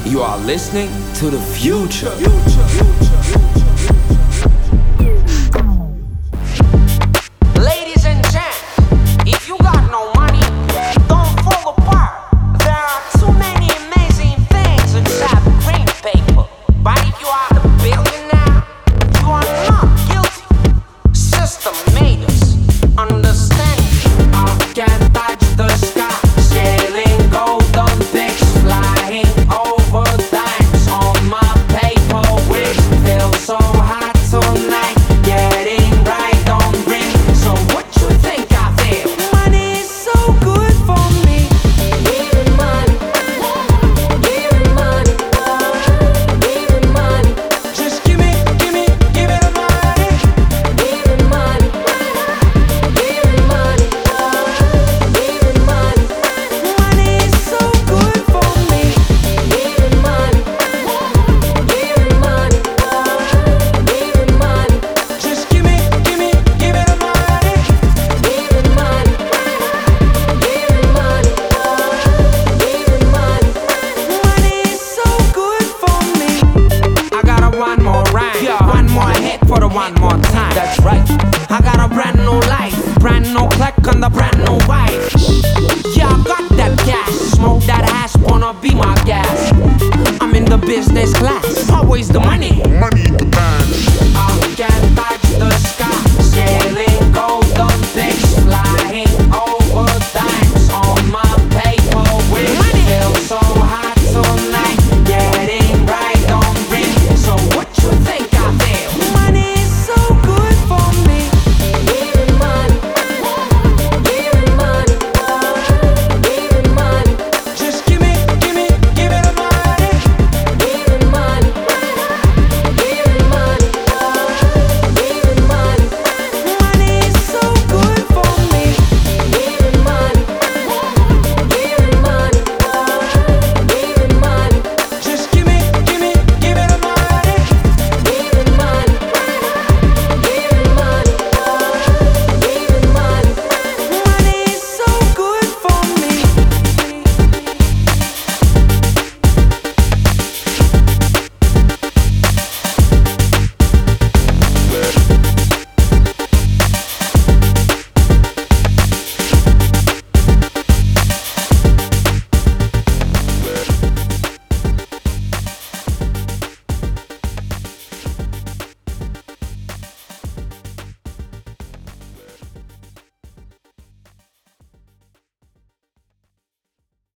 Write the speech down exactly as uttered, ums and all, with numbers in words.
You are listening to the future. Ladies and gents, if you got no money, don't fall apart. There are too many amazing things inside the green paper. But if you are the billionaire, you are not guilty. System made us understand. I can't touch the sky, sailing golden pigs, flying over dimes on my paper, which feels so hot tonight, getting right on ring. So what you think I feel? Money is so good for me. Giving money, giving money, giving money. Just give me, give me, give me the money. Giving money, giving money, giving money. Money is so good for me. Giving money, giving money, giving money. Just give me, give me, give me the money. Giving money, giving money, giving money. Money is so good for me. I got a one more rhyme, yeah. One more hit for the one more time. That's right. I got a brand new life, brand new click on the brand new wife. Yeah, I got that cash, smoke that hash, wanna be my gas. I'm in the business class, always the